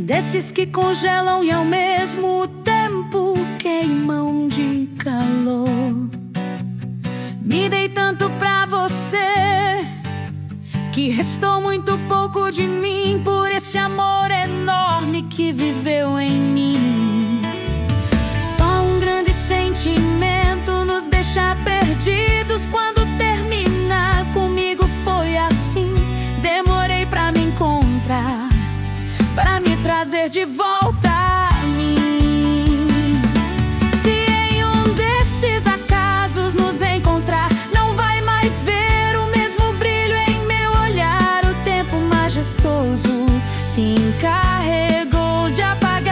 desses que congelam e ao mesmo tempo queimam de calor. Me dei tanto pra você que restou muito pouco de mim por esse amor enorme que viveu em mim. Só um grande sentimento nos deixa perdidos quando termina. Comigo foi assim, demorei pra me encontrar, pra me trazer de volta a mim. Se em um desses acasos nos encontrar, não vai mais ver o mesmo brilho em meu olhar. O tempo majestoso se encarregou de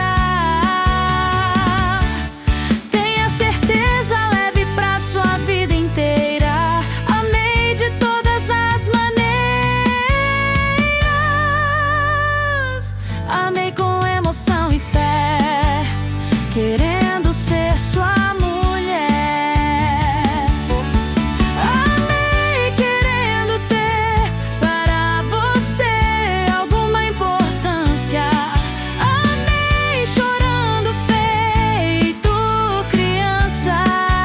apagar. Tenha certeza, leve pra sua vida inteira. Amei de todas as maneiras. Amei com emoção e fé, querendo ser sua mulher. Amei querendo ter para você alguma importância. Amei chorando feito criança.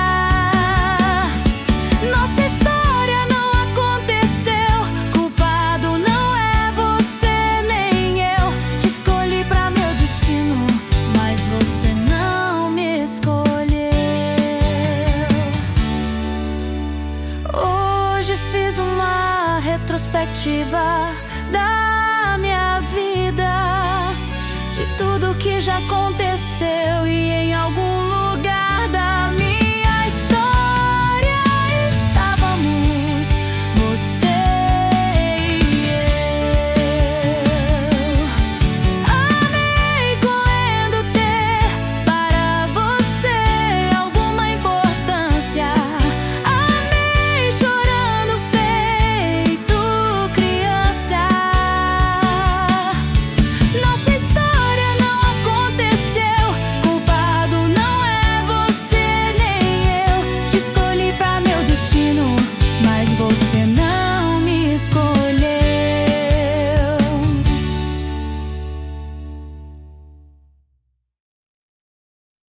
Nossa história não aconteceu, culpado não é você nem eu. Te escolhi pra meu destino, mas você não me escolheu. Hoje fiz uma retrospectiva da minha vida, de tudo que já aconteceu, e em algum